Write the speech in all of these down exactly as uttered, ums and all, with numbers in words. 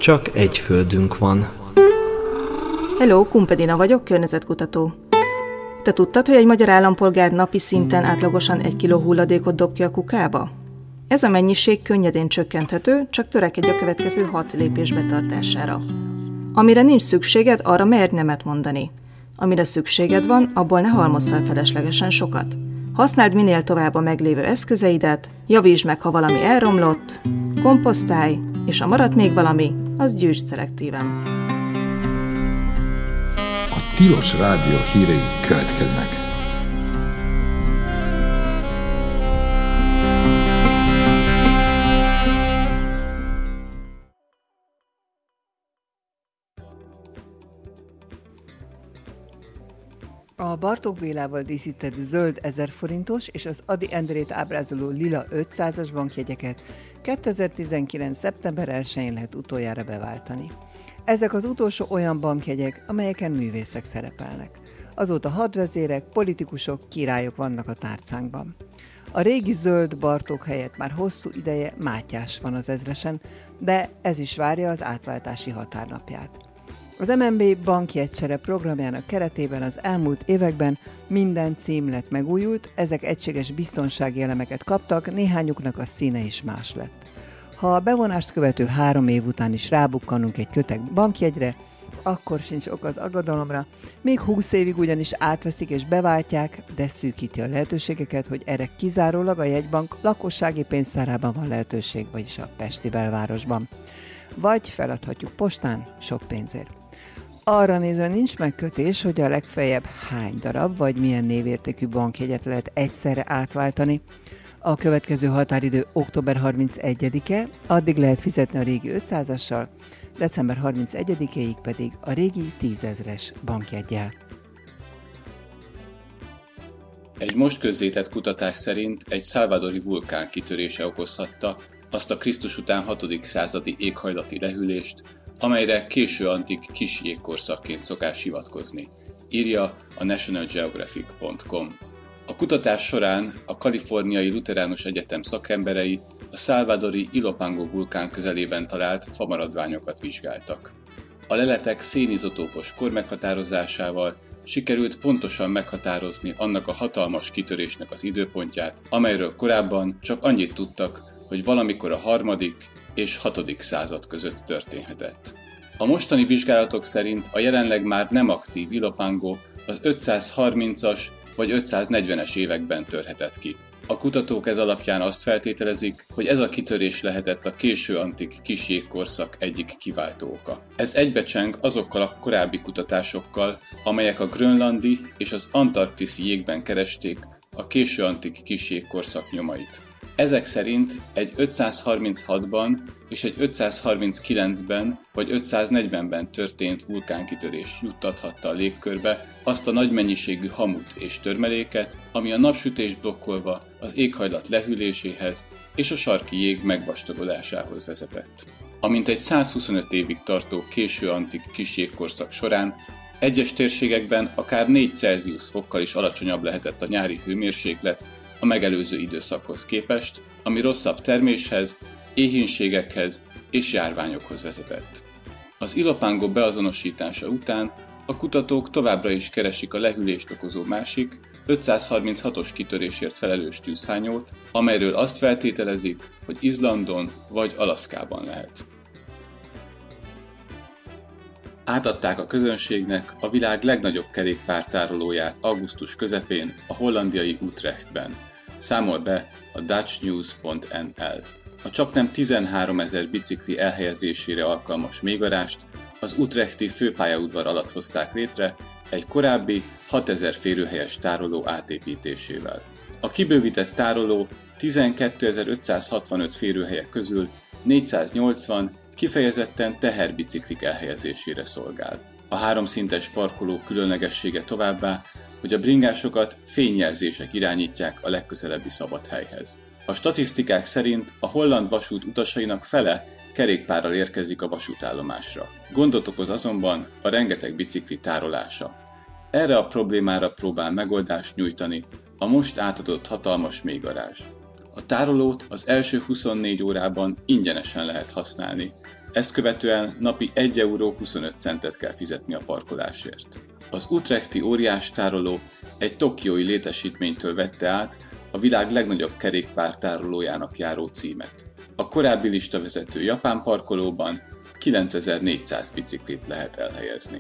Csak egy földünk van. Hello, Kumpedina vagyok, környezetkutató. Te tudtad, hogy egy magyar állampolgár napi szinten átlagosan egy kiló hulladékot dob ki a kukába? Ez a mennyiség könnyedén csökkenthető, csak törekedj a következő hat lépés betartására. Amire nincs szükséged, arra merj nemet mondani. Amire szükséged van, abból ne halmozz fel feleslegesen sokat. Használd minél tovább a meglévő eszközeidet, javítsd meg, ha valami elromlott, komposztálj, és ha maradt még valami, az gyűjtsd szelektíven. A Tilos Rádió hírei következnek. A Bartók Bélával díszített zöld ezer forintos és az Ady Endrét ábrázoló lila ötszázas bankjegyeket kétezer-tizenkilenc. szeptember elsején lehet utoljára beváltani. Ezek az utolsó olyan bankjegyek, amelyeken művészek szerepelnek. Azóta hadvezérek, politikusok, királyok vannak a tárcánkban. A régi zöld Bartók helyett már hosszú ideje Mátyás van az ezresen, de ez is várja az átváltási határnapját. Az em en bé bankjegycsere programjának keretében az elmúlt években minden címlet megújult, ezek egységes biztonsági elemeket kaptak, néhányuknak a színe is más lett. Ha a bevonást követő három év után is rábukkanunk egy kötek bankjegyre, akkor sincs ok az aggodalomra, még húsz évig ugyanis átveszik és beváltják, de szűkíti a lehetőségeket, hogy erre kizárólag a jegybank lakossági pénztárában van lehetőség, vagyis a pesti belvárosban. Vagy feladhatjuk postán sok pénzért. Arra nézve nincs megkötés, hogy a legfeljebb hány darab vagy milyen névértékű bankjegyet lehet egyszerre átváltani. A következő határidő október harmincegyedike, addig lehet fizetni a régi ötszázassal, december harmincegyedikéig pedig a régi tízezres bankjeggyel. Egy most közzétett kutatás szerint egy salvadori vulkán kitörése okozhatta azt a Krisztus után hatodik századi éghajlati lehűlést, amelyre késő antik kis jégkorszakként szokás hivatkozni, írja a national geographic pont com. A kutatás során a kaliforniai luteránus egyetem szakemberei a salvadori Ilopango vulkán közelében talált famaradványokat vizsgáltak. A leletek szénizotópos kor meghatározásával sikerült pontosan meghatározni annak a hatalmas kitörésnek az időpontját, amelyről korábban csak annyit tudtak, hogy valamikor a harmadik és hatodik század között történhetett. A mostani vizsgálatok szerint a jelenleg már nem aktív Ilopango az ötszázharmincas vagy ötszáznegyvenes években törhetett ki. A kutatók ez alapján azt feltételezik, hogy ez a kitörés lehetett a késő antik kis jégkorszak egyik kiváltó oka. Ez egybecseng azokkal a korábbi kutatásokkal, amelyek a grönlandi és az antarktiszi jégben keresték a késő antik kis jégkorszak nyomait. Ezek szerint egy ötszázharminchatban és egy ötszázharminckilencben vagy ötszáznegyvenben történt vulkánkitörés juttathatta a légkörbe azt a nagy mennyiségű hamut és törmeléket, ami a napsütést blokkolva az éghajlat lehűléséhez és a sarki jég megvastagodásához vezetett. A mintegy százhuszonöt évig tartó késő antik kis jégkorszak során egyes térségekben akár négy Celsius fokkal is alacsonyabb lehetett a nyári hőmérséklet a megelőző időszakhoz képest, ami rosszabb terméshez, éhínségekhez és járványokhoz vezetett. Az Ilopango beazonosítása után a kutatók továbbra is keresik a lehűlést okozó másik, ötszázharminchatos kitörésért felelős tűzhányót, amelyről azt feltételezik, hogy Izlandon vagy Alaszkában lehet. Átadták a közönségnek a világ legnagyobb kerékpártárolóját augusztus közepén a hollandiai Utrechtben, számol be a dutch news pont en el. A csaknem tizenháromezer bicikli elhelyezésére alkalmas mélygarást az utrechti főpályaudvar alatt hozták létre egy korábbi hatezer férőhelyes tároló átépítésével. A kibővített tároló tizenkétezer-ötszázhatvanöt férőhelye közül négyszáznyolcvan kifejezetten teherbiciklik elhelyezésére szolgál. A háromszintes parkoló különlegessége továbbá, hogy a bringásokat fényjelzések irányítják a legközelebbi szabadhelyhez. A statisztikák szerint a holland vasút utasainak fele kerékpárral érkezik a vasútállomásra. Gondot okoz azonban a rengeteg bicikli tárolása. Erre a problémára próbál megoldást nyújtani a most átadott hatalmas mélygarázs. A tárolót az első huszonnégy órában ingyenesen lehet használni, Ezt követően napi egy euró huszonöt centet kell fizetni a parkolásért. Az utrechti óriás tároló egy tokiói létesítménytől vette át a világ legnagyobb kerékpártárolójának járó címet. A korábbi listavezető japán parkolóban kilencezer-négyszáz biciklit lehet elhelyezni.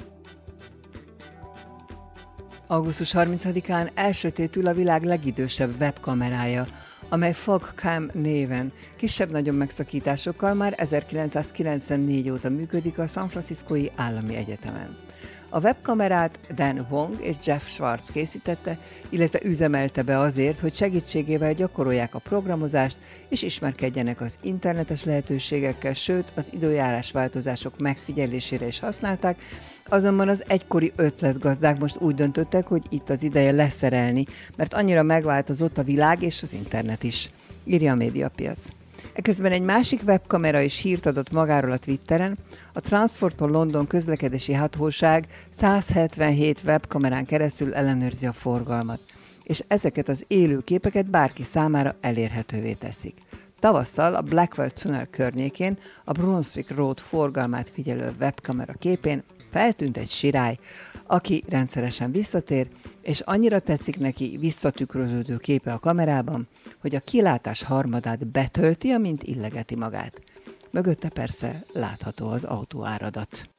augusztus harmincadikán elsötétül a világ legidősebb webkamerája, amely FogCam néven kisebb-nagyobb megszakításokkal már ezerkilencszázkilencvennégy óta működik a San Franciscói Állami Egyetemen. A webkamerát Dan Wong és Jeff Schwartz készítette, illetve üzemelte be azért, hogy segítségével gyakorolják a programozást és ismerkedjenek az internetes lehetőségekkel, sőt az időjárás változások megfigyelésére is használták, azonban az egykori ötletgazdák most úgy döntöttek, hogy itt az ideje leszerelni, mert annyira megváltozott a világ és az internet is, írja a Médiapiac. Eközben egy másik webkamera is hírt adott magáról a Twitteren. A Transport for London közlekedési hatóság száz hetvenhét webkamerán keresztül ellenőrzi a forgalmat, és ezeket az élő képeket bárki számára elérhetővé teszik. Tavasszal a Blackwell Tunnel környékén a Brunswick Road forgalmát figyelő webkamera képén feltűnt egy sirály, aki rendszeresen visszatér, és annyira tetszik neki visszatükröződő képe a kamerában, hogy a kilátás harmadát betölti, amint illegeti magát. Mögötte persze látható az autóáradat.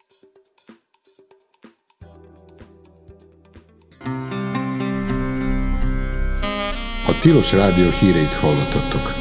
A Tilos Rádió híreit hallottattok.